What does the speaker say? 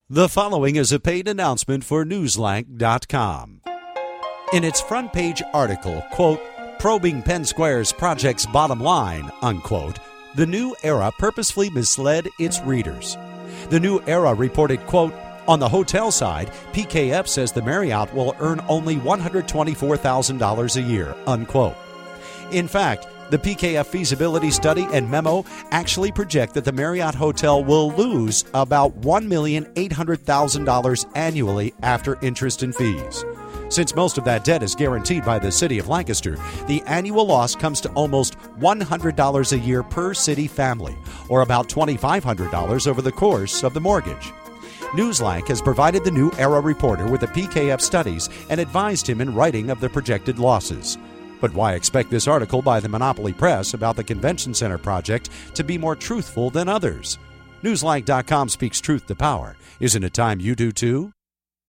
The following is a paid announcement for Newslank.com. In its front page article, quote, "Probing Penn Square's project's bottom line," unquote, the New Era purposefully misled its readers. The New Era reported, quote, "On the hotel side, PKF says the Marriott will earn only $124,000 a year," unquote. In fact, the PKF feasibility study and memo actually project that the Marriott Hotel will lose about $1,800,000 annually after interest and fees. Since most of that debt is guaranteed by the city of Lancaster, the annual loss comes to almost $100 a year per city family, or about $2,500 over the course of the mortgage. Newslank has provided the New Era reporter with the PKF studies and advised him in writing of the projected losses. But why expect this article by the Monopoly Press about the Convention Center project to be more truthful than others? Newslank.com speaks truth to power. Isn't it time you do too?